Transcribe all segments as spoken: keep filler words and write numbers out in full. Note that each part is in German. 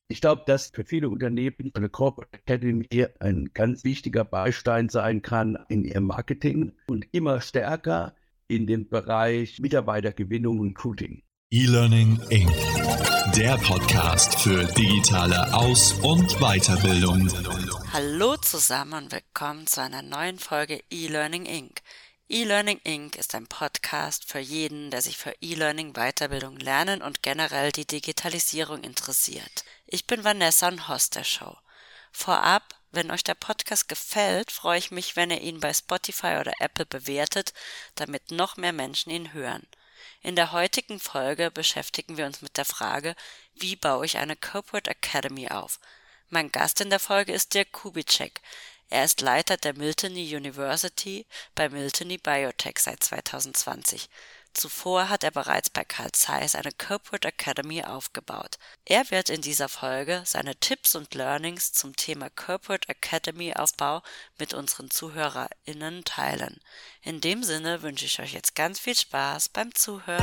Ich glaube, dass für viele Unternehmen eine Corporate Academy ein ganz wichtiger Baustein sein kann in ihrem Marketing und immer stärker in dem Bereich Mitarbeitergewinnung und Recruiting. E-Learning Incorporated. Der Podcast für digitale Aus- und Weiterbildung. Hallo zusammen und willkommen zu einer neuen Folge E-Learning Incorporated. E-Learning Incorporated ist ein Podcast für jeden, der sich für E-Learning, Weiterbildung, Lernen und generell die Digitalisierung interessiert. Ich bin Vanessa und Host der Show. Vorab, wenn euch der Podcast gefällt, freue ich mich, wenn ihr ihn bei Spotify oder Apple bewertet, damit noch mehr Menschen ihn hören. In der heutigen Folge beschäftigen wir uns mit der Frage, wie baue ich eine Corporate Academy auf? Mein Gast in der Folge ist Dirk Kubitschek. Er ist Leiter der Miltenyi University bei Miltenyi Biotech seit zwanzig zwanzig. Zuvor hat er bereits bei Carl Zeiss eine Corporate Academy aufgebaut. Er wird in dieser Folge seine Tipps und Learnings zum Thema Corporate Academy Aufbau mit unseren ZuhörerInnen teilen. In dem Sinne wünsche ich euch jetzt ganz viel Spaß beim Zuhören.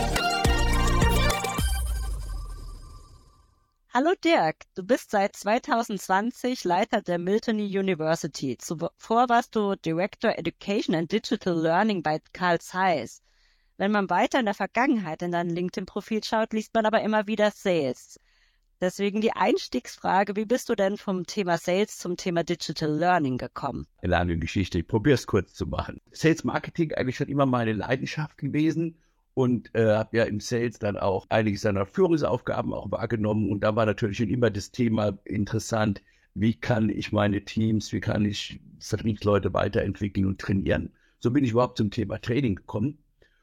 Hallo Dirk, du bist seit zwanzig zwanzig Leiter der Miltenyi University. Zuvor warst du Director Education and Digital Learning bei Carl Zeiss. Wenn man weiter in der Vergangenheit in dein LinkedIn-Profil schaut, liest man aber immer wieder Sales. Deswegen die Einstiegsfrage, wie bist du denn vom Thema Sales zum Thema Digital Learning gekommen? Eine lange Geschichte, ich probiere es kurz zu machen. Sales Marketing eigentlich schon immer meine Leidenschaft gewesen. Und äh, habe ja im Sales dann auch einige seiner Führungsaufgaben auch wahrgenommen. Und da war natürlich schon immer das Thema interessant, wie kann ich meine Teams, wie kann ich Vertriebsleute weiterentwickeln und trainieren. So bin ich überhaupt zum Thema Training gekommen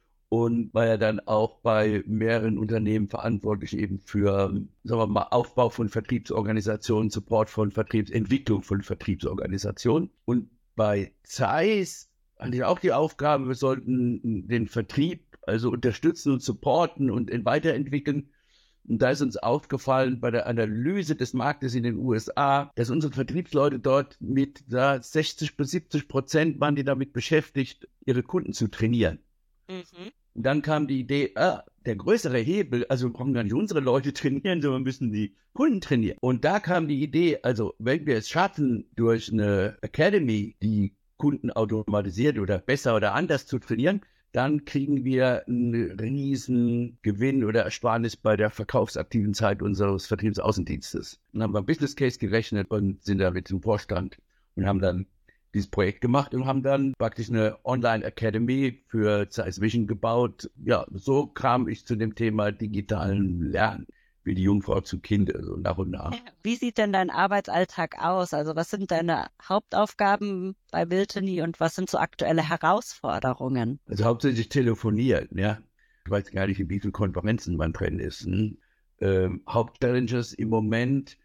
und war ja dann auch bei mehreren Unternehmen verantwortlich eben für, sagen wir mal, Aufbau von Vertriebsorganisationen, Support von Vertriebsentwicklung von Vertriebsorganisationen. Und bei Zeiss hatte ich auch die Aufgabe, wir sollten den Vertrieb also unterstützen und supporten und weiterentwickeln. Und da ist uns aufgefallen bei der Analyse des Marktes in den U S A, dass unsere Vertriebsleute dort mit da sechzig bis siebzig Prozent waren die damit beschäftigt, ihre Kunden zu trainieren. Mhm. Und dann kam die Idee, ah, der größere Hebel, also wir brauchen gar nicht unsere Leute trainieren, sondern müssen die Kunden trainieren. Und da kam die Idee, also wenn wir es schaffen, durch eine Academy die Kunden automatisiert oder besser oder anders zu trainieren, dann kriegen wir einen riesen Gewinn oder Ersparnis bei der verkaufsaktiven Zeit unseres Vertriebsaußendienstes. Dann haben wir ein Business Case gerechnet und sind da mit dem Vorstand und haben dann dieses Projekt gemacht und haben dann praktisch eine Online Academy für Zeiss Vision gebaut. Ja, so kam ich zu dem Thema digitalen Lernen, wie die Jungfrau zum Kind, also nach und nach. Wie sieht denn dein Arbeitsalltag aus? Also was sind deine Hauptaufgaben bei Miltenyi und was sind so aktuelle Herausforderungen? Also hauptsächlich telefonieren, ja. Ich weiß gar nicht, in wie vielen Konferenzen man drin ist. Hm? Ähm, Hauptchallenges im Moment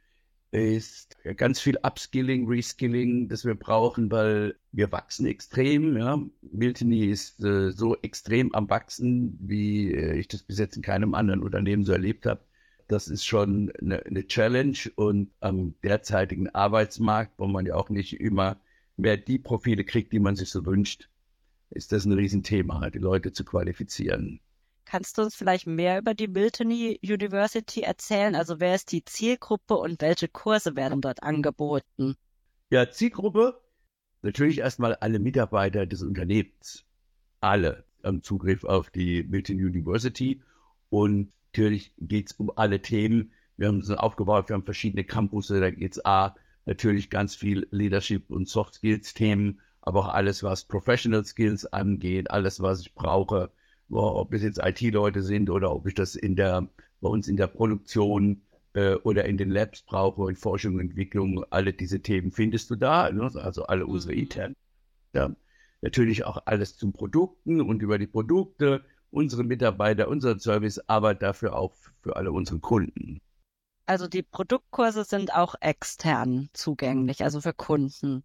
ist ganz viel Upskilling, Reskilling, das wir brauchen, weil wir wachsen extrem. Ja. Miltenyi ist äh, so extrem am Wachsen, wie äh, ich das bis jetzt in keinem anderen Unternehmen so erlebt habe. Das ist schon eine, eine Challenge und am derzeitigen Arbeitsmarkt, wo man ja auch nicht immer mehr die Profile kriegt, die man sich so wünscht, ist das ein Riesenthema, die Leute zu qualifizieren. Kannst du uns vielleicht mehr über die Miltenyi University erzählen? Also wer ist die Zielgruppe und welche Kurse werden dort angeboten? Ja, Zielgruppe, natürlich erstmal alle Mitarbeiter des Unternehmens. Alle haben Zugriff auf die Miltenyi University und natürlich geht es um alle Themen. Wir haben es aufgebaut, wir haben verschiedene Campus, da geht es A, natürlich ganz viel Leadership und Soft Skills Themen, aber auch alles, was Professional Skills angeht, alles, was ich brauche, ob es jetzt I T-Leute sind oder ob ich das in der, bei uns in der Produktion äh, oder in den Labs brauche, in Forschung und Entwicklung, alle diese Themen findest du da, ne? Also alle unsere internen. Ja. Natürlich auch alles zu Produkten und über die Produkte, unsere Mitarbeiter, unseren Service, aber dafür auch für alle unsere Kunden. Also die Produktkurse sind auch extern zugänglich, also für Kunden.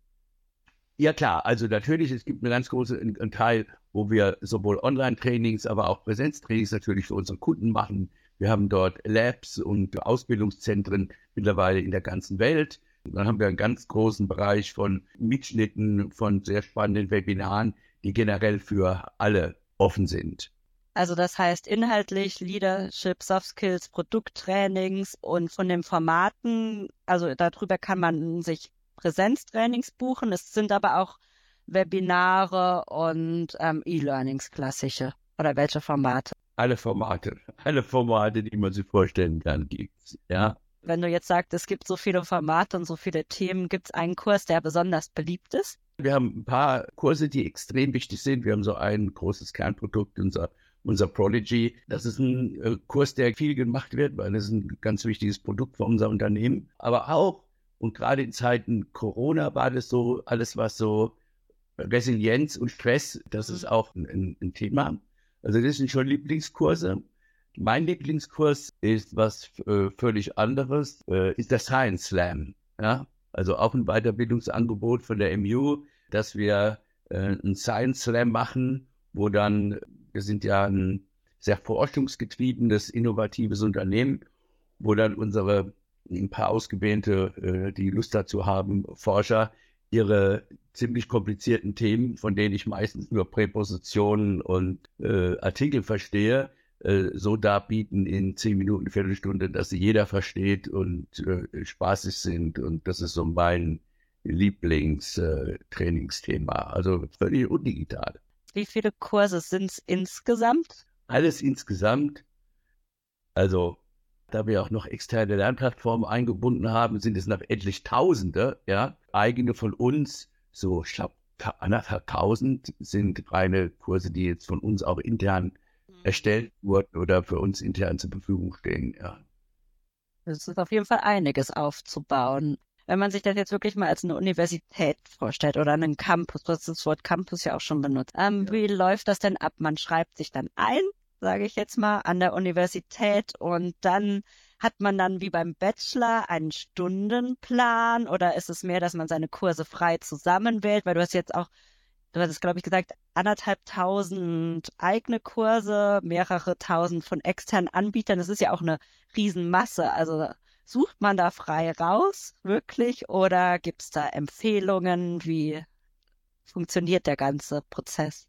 Ja klar, also natürlich, es gibt einen ganz großen einen Teil, wo wir sowohl Online-Trainings, aber auch Präsenztrainings natürlich für unsere Kunden machen. Wir haben dort Labs und Ausbildungszentren mittlerweile in der ganzen Welt. Dann haben wir einen ganz großen Bereich von Mitschnitten, von sehr spannenden Webinaren, die generell für alle offen sind. Also das heißt inhaltlich Leadership, Soft Skills, Produkttrainings und von den Formaten, also darüber kann man sich Präsenztrainings buchen. Es sind aber auch Webinare und ähm, E-Learnings klassische. Oder welche Formate? Alle Formate, alle Formate, die man sich vorstellen kann, gibt's, ja. Wenn du jetzt sagst, es gibt so viele Formate und so viele Themen, gibt es einen Kurs, der besonders beliebt ist? Wir haben ein paar Kurse, die extrem wichtig sind. Wir haben so ein großes Kernprodukt, unser, unser Prodigy. Das ist ein äh, Kurs, der viel gemacht wird, weil es ein ganz wichtiges Produkt für unser Unternehmen. Aber auch, und gerade in Zeiten Corona war das so, alles was so Resilienz und Stress, das ist auch ein, ein Thema. Also das sind schon Lieblingskurse. Mein Lieblingskurs ist was äh, völlig anderes, äh, ist der Science Slam. Ja? Also auch ein Weiterbildungsangebot von der M U, dass wir äh, einen Science Slam machen, wo dann, wir sind ja ein sehr forschungsgetriebenes, innovatives Unternehmen, wo dann unsere, ein paar ausgewählte, äh, die Lust dazu haben, Forscher, ihre ziemlich komplizierten Themen, von denen ich meistens nur Präpositionen und äh, Artikel verstehe, äh, so darbieten in zehn Minuten, Viertelstunde, dass sie jeder versteht und äh, spaßig sind. Und das ist so mein Lieblingstrainingsthema. Äh, also völlig undigital. Wie viele Kurse sind es insgesamt? Alles insgesamt. Also da wir auch noch externe Lernplattformen eingebunden haben, sind es noch etlich Tausende, ja, eigene von uns, so ich glaube anderthalb tausend sind reine Kurse, die jetzt von uns auch intern mhm. erstellt wurden oder für uns intern zur Verfügung stehen, ja. Das ist auf jeden Fall einiges aufzubauen. Wenn man sich das jetzt wirklich mal als eine Universität vorstellt oder einen Campus, du hast das Wort Campus ja auch schon benutzt, ähm, ja. Wie läuft das denn ab? Man schreibt sich dann ein, sage ich jetzt mal, an der Universität und dann hat man dann wie beim Bachelor einen Stundenplan oder ist es mehr, dass man seine Kurse frei zusammenwählt? Weil du hast jetzt auch, du hast es glaube ich gesagt, anderthalb tausend eigene Kurse, mehrere tausend von externen Anbietern. Das ist ja auch eine Riesenmasse. Also sucht man da frei raus, wirklich? Oder gibt es da Empfehlungen? Wie funktioniert der ganze Prozess?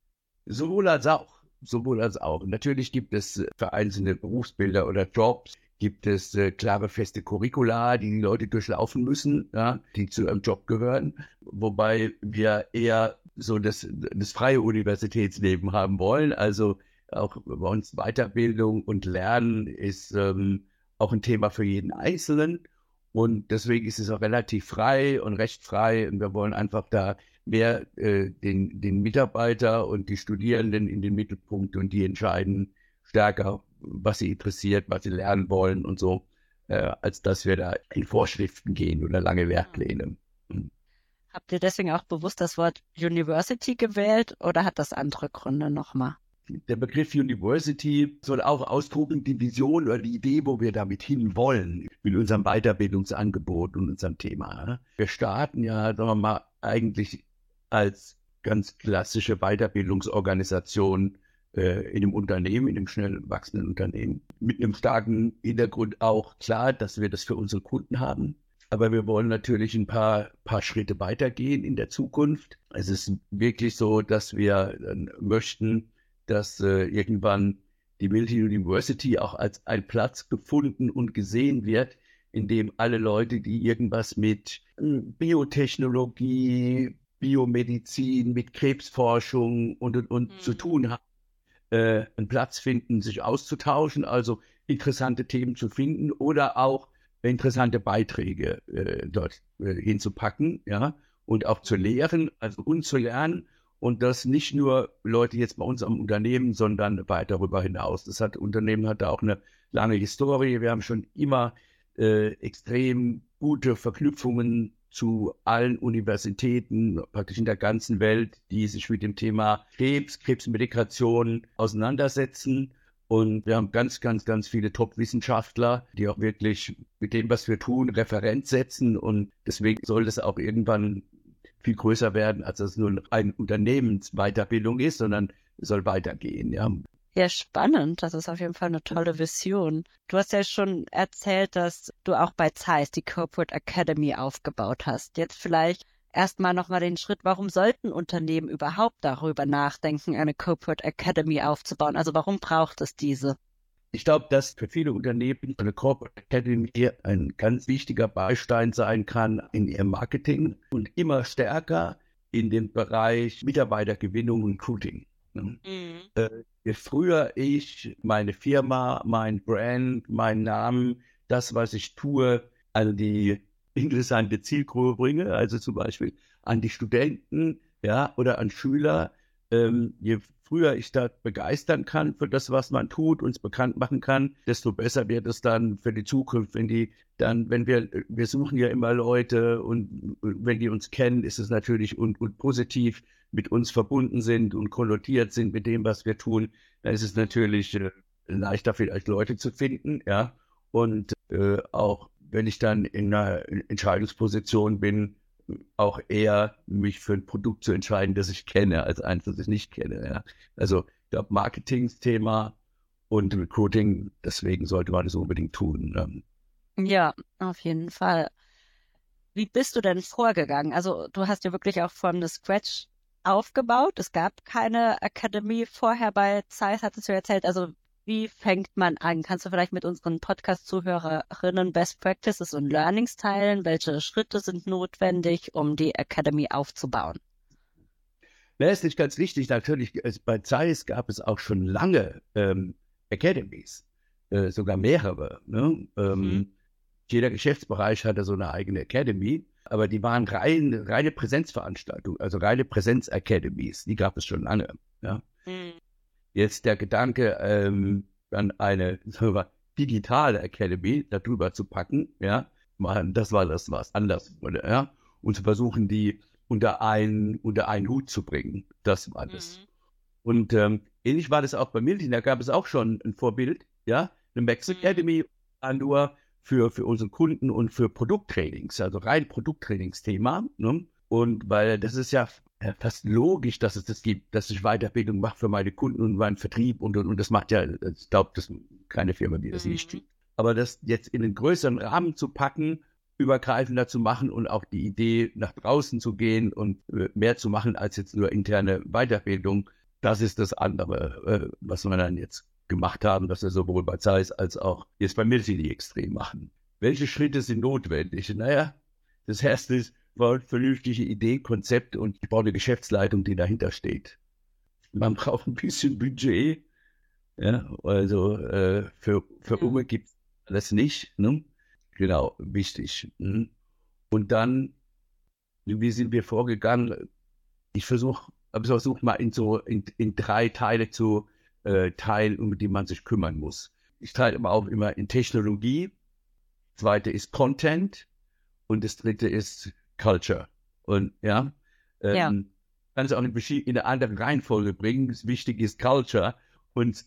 Sowohl als auch. Sowohl als auch. Natürlich gibt es für einzelne Berufsbilder oder Jobs, gibt es äh, klare, feste Curricula, die die Leute durchlaufen müssen, ja, die zu einem Job gehören. Wobei wir eher so das, das freie Universitätsleben haben wollen. Also auch bei uns Weiterbildung und Lernen ist ähm, auch ein Thema für jeden Einzelnen. Und deswegen ist es auch relativ frei und recht frei. Und wir wollen einfach da mehr äh, den, den Mitarbeiter und die Studierenden in den Mittelpunkt und die entscheiden stärker, was sie interessiert, was sie lernen wollen und so, äh, als dass wir da in Vorschriften gehen oder lange Werkpläne. Hm. Habt ihr deswegen auch bewusst das Wort University gewählt oder hat das andere Gründe nochmal? Der Begriff University soll auch ausdrücken die Vision oder die Idee, wo wir damit hinwollen, mit unserem Weiterbildungsangebot und unserem Thema. Wir starten ja, sagen wir mal, eigentlich als ganz klassische Weiterbildungsorganisation äh, in einem Unternehmen, in einem schnell wachsenden Unternehmen. Mit einem starken Hintergrund auch klar, dass wir das für unsere Kunden haben. Aber wir wollen natürlich ein paar, paar Schritte weitergehen in der Zukunft. Es ist wirklich so, dass wir äh, möchten, dass äh, irgendwann die Milton University auch als ein Platz gefunden und gesehen wird, in dem alle Leute, die irgendwas mit äh, Biotechnologie, Biomedizin, mit Krebsforschung und, und, und mhm. zu tun haben, äh, einen Platz finden, sich auszutauschen, also interessante Themen zu finden oder auch interessante Beiträge äh, dort äh, hinzupacken, ja, und auch zu lehren, also uns zu lernen. Und das nicht nur Leute jetzt bei uns am Unternehmen, sondern weit darüber hinaus. Das hat, Unternehmen hat da auch eine lange Historie. Wir haben schon immer äh, extrem gute Verknüpfungen zu allen Universitäten, praktisch in der ganzen Welt, die sich mit dem Thema Krebs, Krebsmedikation auseinandersetzen. Und wir haben ganz, ganz, ganz viele Top-Wissenschaftler, die auch wirklich mit dem, was wir tun, Referenz setzen. Und deswegen soll das auch irgendwann viel größer werden, als das nur eine Unternehmensweiterbildung ist, sondern es soll weitergehen. Ja. Ja, spannend. Das ist auf jeden Fall eine tolle Vision. Du hast ja schon erzählt, dass du auch bei Zeiss die Corporate Academy aufgebaut hast. Jetzt vielleicht erstmal nochmal den Schritt, warum sollten Unternehmen überhaupt darüber nachdenken, eine Corporate Academy aufzubauen? Also warum braucht es diese? Ich glaube, dass für viele Unternehmen eine Corporate Academy ein ganz wichtiger Baustein sein kann in ihrem Marketing und immer stärker in den Bereich Mitarbeitergewinnung und Recruiting. Mhm. Äh, je früher ich meine Firma, mein Brand, meinen Namen, das, was ich tue, an die interessante Zielgruppe bringe, also zum Beispiel an die Studenten, ja, oder an Schüler, ähm, je früher ich da begeistern kann für das, was man tut, uns bekannt machen kann, desto besser wird es dann für die Zukunft, wenn die dann, wenn wir, wir suchen ja immer Leute und wenn die uns kennen, ist es natürlich und, und positiv mit uns verbunden sind und konnotiert sind mit dem, was wir tun, dann ist es natürlich äh, leichter vielleicht Leute zu finden, ja, und äh, auch wenn ich dann in einer Entscheidungsposition bin, auch eher mich für ein Produkt zu entscheiden, das ich kenne, als eins, das ich nicht kenne. Ja. Also ich glaube, Marketing-Thema und Recruiting, deswegen sollte man das unbedingt tun. Ja. ja, auf jeden Fall. Wie bist du denn vorgegangen? Also du hast ja wirklich auch von the Scratch aufgebaut. Es gab keine Academy vorher bei Zeiss, hattest du erzählt. Also wie fängt man an? Kannst du vielleicht mit unseren Podcast-Zuhörerinnen Best Practices und Learnings teilen? Welche Schritte sind notwendig, um die Academy aufzubauen? Das ist nicht ganz wichtig. Natürlich, bei Zeiss gab es auch schon lange ähm, Academies, äh, sogar mehrere. Ne? Ähm, mhm. Jeder Geschäftsbereich hatte so eine eigene Academy, aber die waren rein, reine Präsenzveranstaltungen, also reine Präsenz-Academies. Die gab es schon lange. Ja? Mhm. Jetzt der Gedanke, ähm, dann eine sagen wir, digitale Academy darüber zu packen, ja, das war das, was anders wurde, ja, und zu versuchen, die unter einen, unter einen Hut zu bringen. Das war das. Mhm. Und ähm, ähnlich war das auch bei Milton, da gab es auch schon ein Vorbild, ja, eine Max mhm. Academy, nur für, für unsere Kunden und für Produkttrainings, also rein Produkttrainingsthema, ne? Und weil das ist ja fast logisch, dass es das gibt, dass ich Weiterbildung mache für meine Kunden und meinen Vertrieb und, und, und das macht ja, ich glaube, das ist keine Firma, die das mhm. nicht tut. Aber das jetzt in einen größeren Rahmen zu packen, übergreifender zu machen und auch die Idee, nach draußen zu gehen und äh, mehr zu machen als jetzt nur interne Weiterbildung, das ist das andere, äh, was wir dann jetzt gemacht haben, dass wir sowohl bei Zeiss als auch jetzt bei Milton extrem machen. Welche Schritte sind notwendig? Naja, das erste ist, war eine vernünftige Idee, Konzept und ich brauche eine Geschäftsleitung, die dahinter steht. Man braucht ein bisschen Budget. Ja, also äh, für, für ja. Ume gibt es das nicht. Ne? Genau, wichtig. Mhm. Und dann, wie sind wir vorgegangen? Ich versuche versuch mal in so in, in drei Teile zu äh, teilen, um die man sich kümmern muss. Ich teile immer auch immer in Technologie. Das zweite ist Content und das dritte ist Culture. Und ja, ähm, ja. kann es auch in eine andere Reihenfolge bringen. Das Wichtige ist Culture und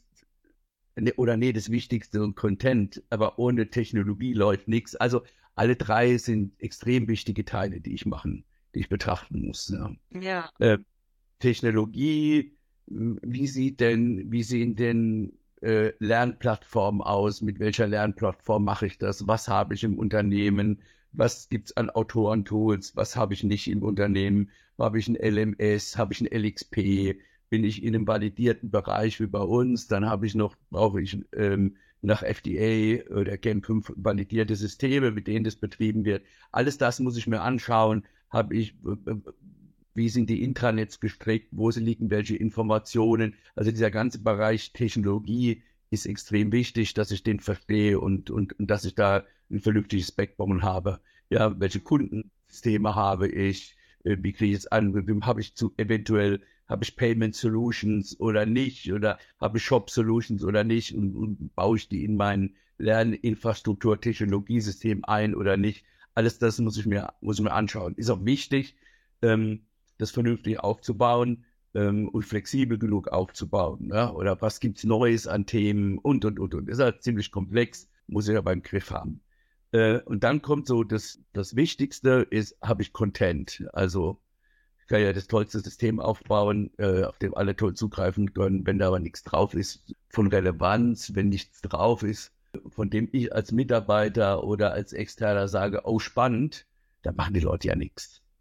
oder nee, das Wichtigste und Content, aber ohne Technologie läuft nichts. Also alle drei sind extrem wichtige Teile, die ich machen, die ich betrachten muss. Ja. ja. Äh, Technologie, wie sieht denn, wie sehen denn äh, Lernplattformen aus? Mit welcher Lernplattform mache ich das? Was habe ich im Unternehmen? Was gibt es an Autorentools? Was habe ich nicht im Unternehmen? Habe ich ein L M S? Habe ich ein L X P? Bin ich in einem validierten Bereich wie bei uns? Dann habe ich noch, brauche ich ähm, nach F D A oder G A M fünf validierte Systeme, mit denen das betrieben wird. Alles das muss ich mir anschauen. Habe ich, äh, wie sind die Intranets gestrickt? Wo liegen welche Informationen? Also dieser ganze Bereich Technologie ist extrem wichtig, dass ich den verstehe und, und, und dass ich da ein vernünftiges Backbone habe. Ja, welche Kundensysteme habe ich? Wie kriege ich es an? Wem habe ich zu eventuell, habe ich Payment Solutions oder nicht? Oder habe ich Shop Solutions oder nicht? Und, und baue ich die in mein Lerninfrastruktur, Technologiesystem ein oder nicht? Alles das muss ich mir, muss ich mir anschauen. Ist auch wichtig, ähm, das vernünftig aufzubauen ähm, und flexibel genug aufzubauen. Ja? Oder was gibt es Neues an Themen und, und, und, und. Ist halt ziemlich komplex, muss ich ja beim Griff haben. Äh, und dann kommt so, das, das Wichtigste ist, habe ich Content. Also ich kann ja das tollste System aufbauen, äh, auf dem alle toll zugreifen können. Wenn da aber nichts drauf ist von Relevanz, wenn nichts drauf ist, von dem ich als Mitarbeiter oder als Externer sage, oh spannend, dann machen die Leute ja nichts.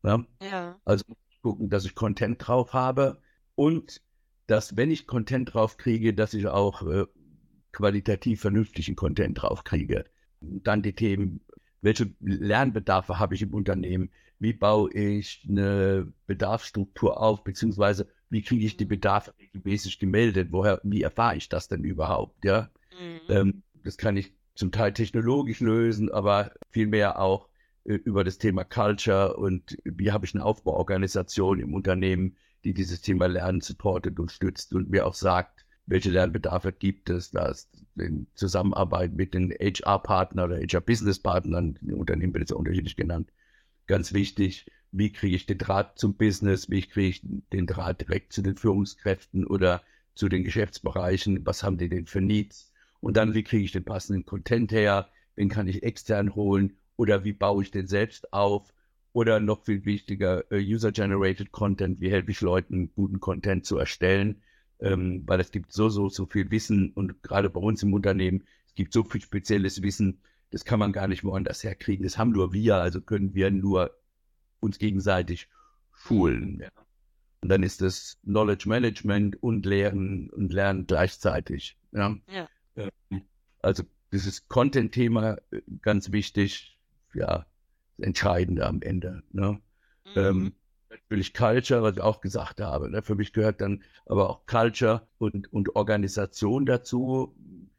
Ne? Ja. Also gucken, dass ich Content drauf habe und dass, wenn ich Content drauf kriege, dass ich auch äh, qualitativ vernünftigen Content drauf kriege. Dann die Themen, welche Lernbedarfe habe ich im Unternehmen? Wie baue ich eine Bedarfsstruktur auf, beziehungsweise wie kriege ich die Bedarfe regelmäßig gemeldet? Woher, wie erfahre ich das denn überhaupt? Ja? Mhm. Ähm, das kann ich zum Teil technologisch lösen, aber vielmehr auch äh, über das Thema Culture und wie habe ich eine Aufbauorganisation im Unternehmen, die dieses Thema Lernen supportet und stützt und mir auch sagt, welche Lernbedarfe gibt es, dass in Zusammenarbeit mit den H R-Partnern oder H R-Business-Partnern, die Unternehmen wird jetzt unterschiedlich genannt, ganz wichtig, wie kriege ich den Draht zum Business, wie kriege ich den Draht direkt zu den Führungskräften oder zu den Geschäftsbereichen, was haben die denn für Needs und dann, wie kriege ich den passenden Content her, wen kann ich extern holen oder wie baue ich den selbst auf oder noch viel wichtiger, User-Generated Content, wie helfe ich Leuten, guten Content zu erstellen, ähm, weil es gibt so, so, so viel Wissen und gerade bei uns im Unternehmen, es gibt so viel spezielles Wissen, das kann man gar nicht woanders herkriegen. Das haben nur wir, also können wir nur uns gegenseitig schulen. Ja. Und dann ist das Knowledge Management und Lehren und Lernen gleichzeitig. Ja. Ja. Also dieses Content-Thema ganz wichtig, ja, entscheidend am Ende. Ne? Mhm. Ähm, natürlich Culture, was ich auch gesagt habe. Ne? Für mich gehört dann aber auch Culture und, und Organisation dazu.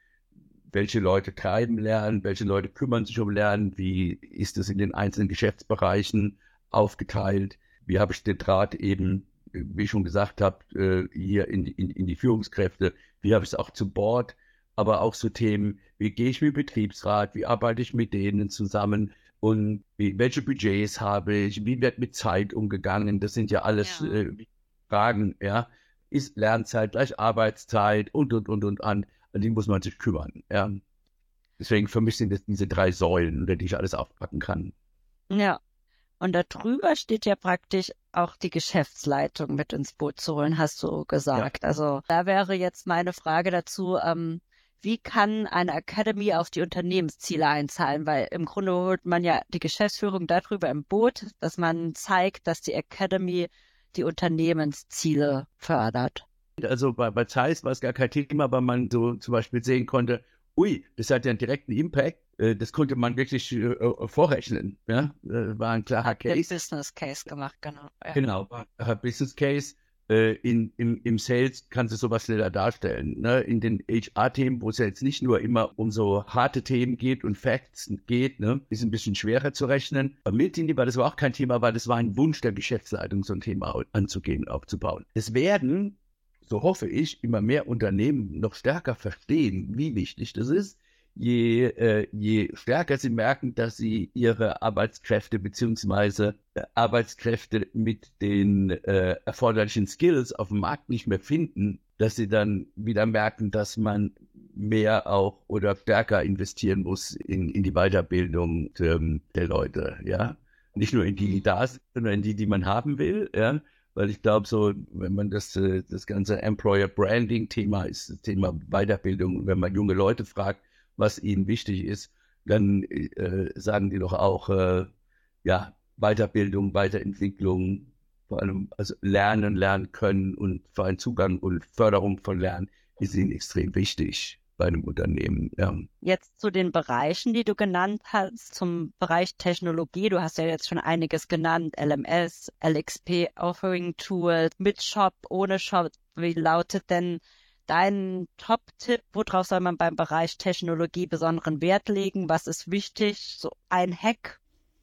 Welche Leute treiben Lernen, welche Leute kümmern sich um Lernen, wie ist es in den einzelnen Geschäftsbereichen aufgeteilt, wie habe ich den Draht eben, wie ich schon gesagt habe, hier in, in, in die Führungskräfte, wie habe ich es auch zu Board, aber auch so Themen, wie gehe ich mit dem Betriebsrat, wie arbeite ich mit denen zusammen und wie, welche Budgets habe ich, wie wird mit Zeit umgegangen, das sind ja alles ja. Äh, Fragen, ja, ist Lernzeit gleich Arbeitszeit und, und, und, und an, an die muss man sich kümmern, ja. Deswegen für mich sind es diese drei Säulen, unter die ich alles aufpacken kann. Ja, und darüber steht ja praktisch auch die Geschäftsleitung mit ins Boot zu holen, hast du gesagt. Ja. Also da wäre jetzt meine Frage dazu, ähm, wie kann eine Academy auf die Unternehmensziele einzahlen? Weil im Grunde holt man ja die Geschäftsführung darüber im Boot, dass man zeigt, dass die Academy die Unternehmensziele fördert. Also bei, bei Zeiss war es gar kein Thema, weil man so zum Beispiel sehen konnte, ui, das hat ja einen direkten Impact. Das konnte man wirklich äh, vorrechnen. Ja? War ein klarer Case. Der Business Case gemacht, genau. Ja. Genau, war ein Business Case. Äh, in, im, Im Sales kannst du sowas schneller darstellen. Ne? In den H R-Themen, wo es ja jetzt nicht nur immer um so harte Themen geht und Facts geht, ne? Ist ein bisschen schwerer zu rechnen. Bei Miltini war das aber auch kein Thema, weil das war ein Wunsch der Geschäftsleitung, so ein Thema anzugehen, aufzubauen. Es werden, so hoffe ich, immer mehr Unternehmen noch stärker verstehen, wie wichtig das ist. Je, äh, je stärker sie merken, dass sie ihre Arbeitskräfte bzw. Äh, Arbeitskräfte mit den äh, erforderlichen Skills auf dem Markt nicht mehr finden, dass sie dann wieder merken, dass man mehr auch oder stärker investieren muss in, in die Weiterbildung ähm, der Leute, ja. Nicht nur in die, die da sind, sondern in die, die man haben will, ja. Weil ich glaube, so, wenn man das, das ganze Employer-Branding-Thema ist, das Thema Weiterbildung, wenn man junge Leute fragt, was ihnen wichtig ist, dann äh, sagen die doch auch, äh, ja, Weiterbildung, Weiterentwicklung, vor allem also Lernen, lernen können und vor allem Zugang und Förderung von Lernen ist ihnen extrem wichtig bei einem Unternehmen. Ja. Jetzt zu den Bereichen, die du genannt hast, zum Bereich Technologie. Du hast ja jetzt schon einiges genannt, L M S, L X P, Offering Tool, mit Shop, ohne Shop. Wie lautet denn dein Top-Tipp? Worauf soll man beim Bereich Technologie besonderen Wert legen? Was ist wichtig? So ein Hack?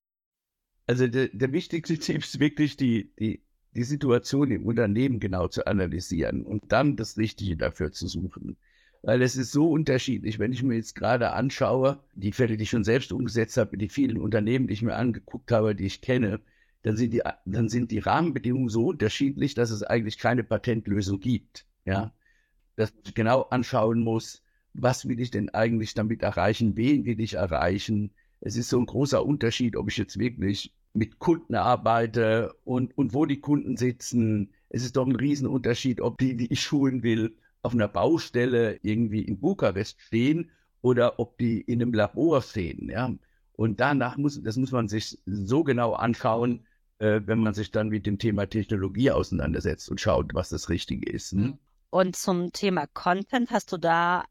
Also der, der wichtigste Tipp ist wirklich, die, die, die Situation im Unternehmen genau zu analysieren und dann das Richtige dafür zu suchen. Weil es ist so unterschiedlich, wenn ich mir jetzt gerade anschaue, die Fälle, die ich schon selbst umgesetzt habe, die vielen Unternehmen, die ich mir angeguckt habe, die ich kenne, dann sind die, dann sind die Rahmenbedingungen so unterschiedlich, dass es eigentlich keine Patentlösung gibt. Ja, dass ich genau anschauen muss, was will ich denn eigentlich damit erreichen, wen will ich erreichen. Es ist so ein großer Unterschied, ob ich jetzt wirklich mit Kunden arbeite und, und wo die Kunden sitzen. Es ist doch ein Riesenunterschied, ob die, die ich schulen will, auf einer Baustelle irgendwie in Bukarest stehen oder ob die in einem Labor stehen. Ja? Und danach muss, das muss man sich so genau anschauen, äh, wenn man sich dann mit dem Thema Technologie auseinandersetzt und schaut, was das Richtige ist. Ne? Und zum Thema Content, hast du da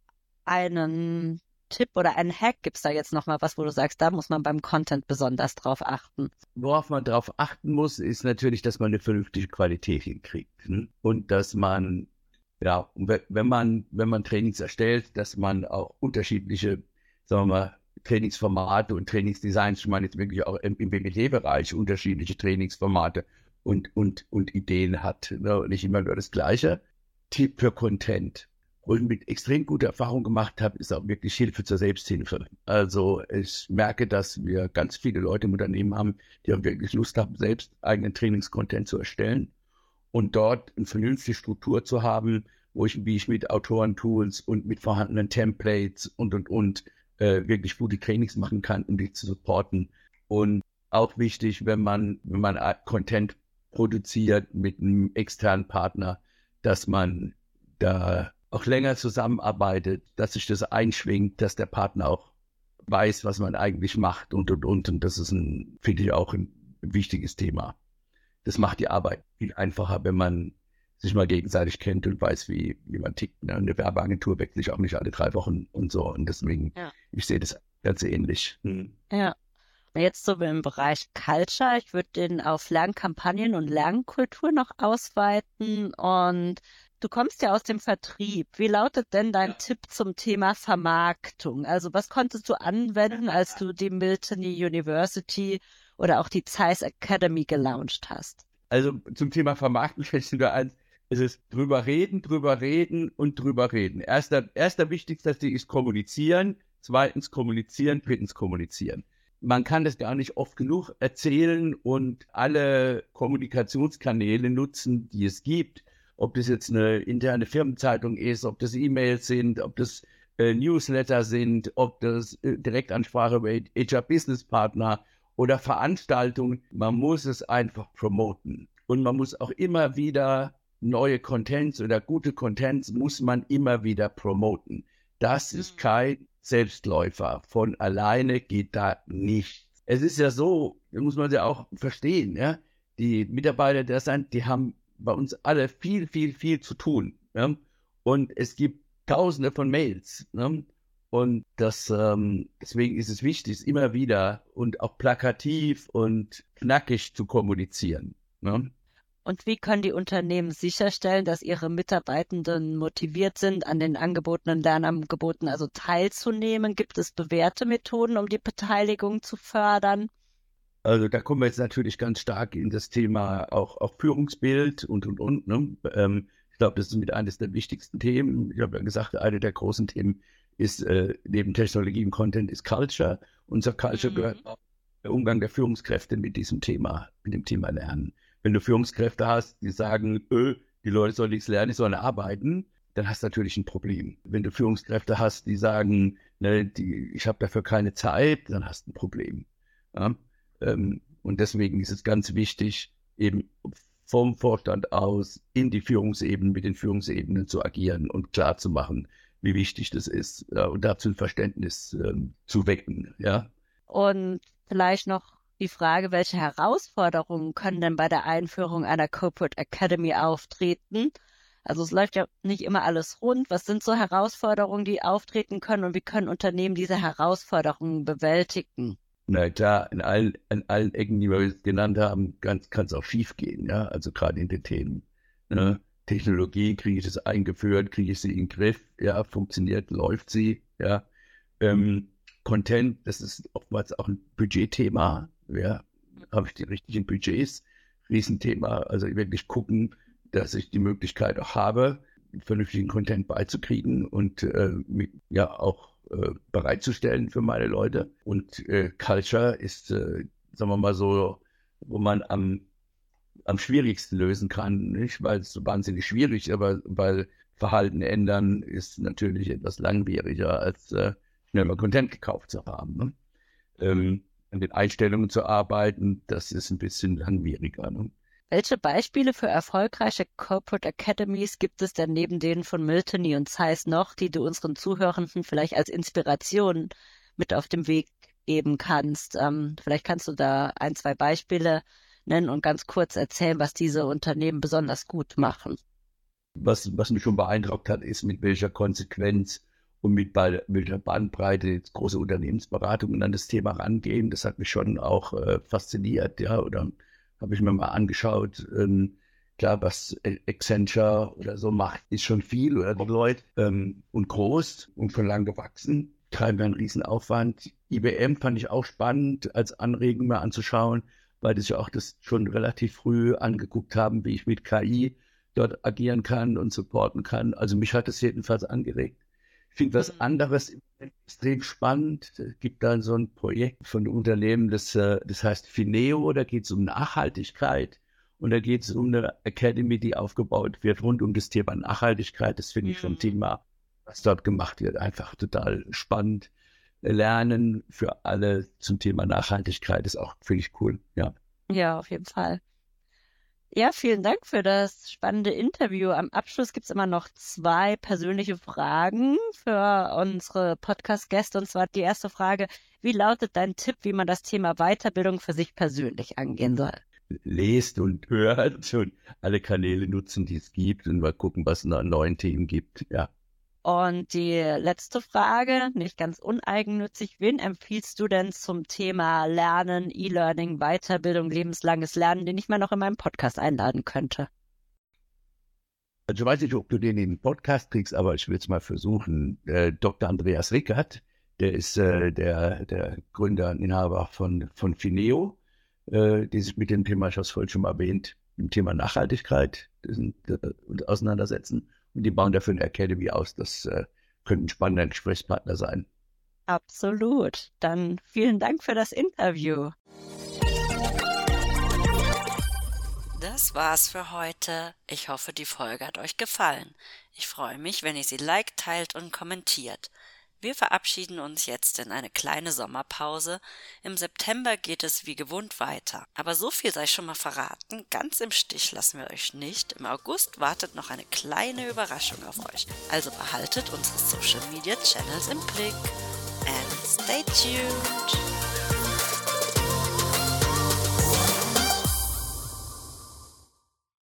einen Tipp oder einen Hack? Gibt es da jetzt nochmal was, wo du sagst, da muss man beim Content besonders drauf achten? Worauf man drauf achten muss, ist natürlich, dass man eine vernünftige Qualität hinkriegt. Ne? Und dass man, ja, wenn man, wenn man Trainings erstellt, dass man auch unterschiedliche, sagen wir mal, Trainingsformate und Trainingsdesigns, ich meine jetzt wirklich auch im, im B P T-Bereich unterschiedliche Trainingsformate und, und, und Ideen hat. Ne? Nicht immer nur das Gleiche. Tipp für Content. Wo ich mit extrem guter Erfahrung gemacht habe, ist auch wirklich Hilfe zur Selbsthilfe. Also ich merke, dass wir ganz viele Leute im Unternehmen haben, die auch wirklich Lust haben, selbst eigenen Trainingscontent zu erstellen und dort eine vernünftige Struktur zu haben, wo ich, wie ich mit Autorentools und mit vorhandenen Templates und, und, und äh, wirklich gute Trainings machen kann, um die zu supporten. Und auch wichtig, wenn man, wenn man Content produziert mit einem externen Partner, dass man da auch länger zusammenarbeitet, dass sich das einschwingt, dass der Partner auch weiß, was man eigentlich macht und, und, und. Und das ist, ein, finde ich, auch ein wichtiges Thema. Das macht die Arbeit viel einfacher, wenn man sich mal gegenseitig kennt und weiß, wie, wie man tickt. Ne? Eine Werbeagentur wechsle ich auch nicht alle drei Wochen und so. Und deswegen, ja. Ich sehe das ganz ähnlich. Hm. Ja. Jetzt so im Bereich Culture. Ich würde den auf Lernkampagnen und Lernkultur noch ausweiten. Und du kommst ja aus dem Vertrieb. Wie lautet denn dein ja. Tipp zum Thema Vermarktung? Also was konntest du anwenden, als du die Miltony University oder auch die Zeiss Academy gelauncht hast? Also zum Thema Vermarktung fällt mir nur eins. Es ist drüber reden, drüber reden und drüber reden. Erster, erster wichtigster Ding ist kommunizieren. Zweitens kommunizieren, drittens kommunizieren. Man kann das gar nicht oft genug erzählen und alle Kommunikationskanäle nutzen, die es gibt. Ob das jetzt eine interne Firmenzeitung ist, ob das E-Mails sind, ob das äh, Newsletter sind, ob das äh, Direktansprache über H R-Business-Partner oder Veranstaltungen. Man muss es einfach promoten. Und man muss auch immer wieder neue Contents oder gute Contents muss man immer wieder promoten. Das ist kein Selbstläufer. Von alleine geht da nichts. Es ist ja so, das muss man ja auch verstehen, ja. Die Mitarbeiter, der sind, die haben bei uns alle viel, viel, viel zu tun. Ja? Und es gibt Tausende von Mails. Ne? Und das, ähm, deswegen ist es wichtig, immer wieder und auch plakativ und knackig zu kommunizieren. Ne? Und wie können die Unternehmen sicherstellen, dass ihre Mitarbeitenden motiviert sind, an den angebotenen Lernangeboten also teilzunehmen? Gibt es bewährte Methoden, um die Beteiligung zu fördern? Also da kommen wir jetzt natürlich ganz stark in das Thema auch, auch Führungsbild und, und, und. Ne? Ähm, ich glaube, das ist mit eines der wichtigsten Themen. Ich habe ja gesagt, eine der großen Themen ist äh, neben Technologie und Content ist Culture. Unser Culture mhm. gehört auch der Umgang der Führungskräfte mit diesem Thema, mit dem Thema Lernen. Wenn du Führungskräfte hast, die sagen, öh, die Leute sollen nichts lernen, die sollen arbeiten, dann hast du natürlich ein Problem. Wenn du Führungskräfte hast, die sagen, ne, die, ich habe dafür keine Zeit, dann hast du ein Problem. Ja? Ähm, und deswegen ist es ganz wichtig, eben vom Vorstand aus in die Führungsebenen, mit den Führungsebenen zu agieren und klarzumachen, wie wichtig das ist, ja, und dazu ein Verständnis ähm, zu wecken. Ja? Und vielleicht noch die Frage, welche Herausforderungen können denn bei der Einführung einer Corporate Academy auftreten? Also es läuft ja nicht immer alles rund. Was sind so Herausforderungen, die auftreten können und wie können Unternehmen diese Herausforderungen bewältigen? Na klar, in allen, in allen Ecken, die wir jetzt genannt haben, kann es auch schief gehen, ja, also gerade in den Themen. Ne? Technologie, kriege ich das eingeführt, kriege ich sie in den Griff, ja, funktioniert, läuft sie, ja. Ähm, Content, das ist oftmals auch ein Budgetthema, ja, habe ich die richtigen Budgets, Riesenthema, also wirklich gucken, dass ich die Möglichkeit auch habe, vernünftigen Content beizukriegen und äh, ja auch äh, bereitzustellen für meine Leute. Und äh, Culture ist, äh, sagen wir mal so, wo man am, am schwierigsten lösen kann, nicht weil es so wahnsinnig schwierig ist, aber weil Verhalten ändern ist natürlich etwas langwieriger, als äh, schnell mal Content gekauft zu haben. Ne? Ähm, an den Einstellungen zu arbeiten, das ist ein bisschen langwieriger. Ne? Welche Beispiele für erfolgreiche Corporate Academies gibt es denn neben denen von Miltony und Zeiss noch, die du unseren Zuhörenden vielleicht als Inspiration mit auf den Weg geben kannst? Ähm, vielleicht kannst du da ein, zwei Beispiele nennen und ganz kurz erzählen, was diese Unternehmen besonders gut machen. Was, was mich schon beeindruckt hat, ist, mit welcher Konsequenz und mit welcher Bandbreite jetzt große Unternehmensberatungen an das Thema rangehen. Das hat mich schon auch äh, fasziniert, ja, oder habe ich mir mal angeschaut. Ähm, klar, was Accenture oder so macht, ist schon viel, oder Deloitte, ähm, und groß und schon lang gewachsen. Treiben wir einen Riesenaufwand. I B M fand ich auch spannend, als Anregung mal anzuschauen, weil das ja auch das schon relativ früh angeguckt haben, wie ich mit K I dort agieren kann und supporten kann. Also mich hat das jedenfalls angeregt. Ich finde was anderes extrem spannend. Es gibt dann so ein Projekt von einem Unternehmen, das, das heißt Fineo, da geht es um Nachhaltigkeit und da geht es um eine Academy, die aufgebaut wird rund um das Thema Nachhaltigkeit. Das finde ich vom Thema, was dort gemacht wird, einfach total spannend. Lernen für alle zum Thema Nachhaltigkeit ist auch völlig cool, ja. Ja, auf jeden Fall. Ja, vielen Dank für das spannende Interview. Am Abschluss gibt es immer noch zwei persönliche Fragen für unsere Podcast-Gäste. Und zwar die erste Frage: Wie lautet dein Tipp, wie man das Thema Weiterbildung für sich persönlich angehen soll? Lest und hört und alle Kanäle nutzen, die es gibt, und mal gucken, was es noch an neuen Themen gibt, ja. Und die letzte Frage, nicht ganz uneigennützig: Wen empfiehlst du denn zum Thema Lernen, E-Learning, Weiterbildung, lebenslanges Lernen, den ich mal noch in meinem Podcast einladen könnte? Also ich weiß nicht, ob du den in den Podcast kriegst, aber ich will es mal versuchen. Äh, Doktor Andreas Rickert, der ist äh, der, der Gründer und Inhaber von, von Fineo, äh, die sich mit dem Thema, ich habe es vorhin schon mal erwähnt, mit dem Thema Nachhaltigkeit sind, äh, auseinandersetzen. Und die bauen dafür eine Academy aus. Das äh, könnte ein spannender Gesprächspartner sein. Absolut. Dann vielen Dank für das Interview. Das war's für heute. Ich hoffe, die Folge hat euch gefallen. Ich freue mich, wenn ihr sie liked, teilt und kommentiert. Wir verabschieden uns jetzt in eine kleine Sommerpause. Im September geht es wie gewohnt weiter. Aber so viel sei schon mal verraten, ganz im Stich lassen wir euch nicht. Im August wartet noch eine kleine Überraschung auf euch. Also behaltet unsere Social Media Channels im Blick. And stay tuned!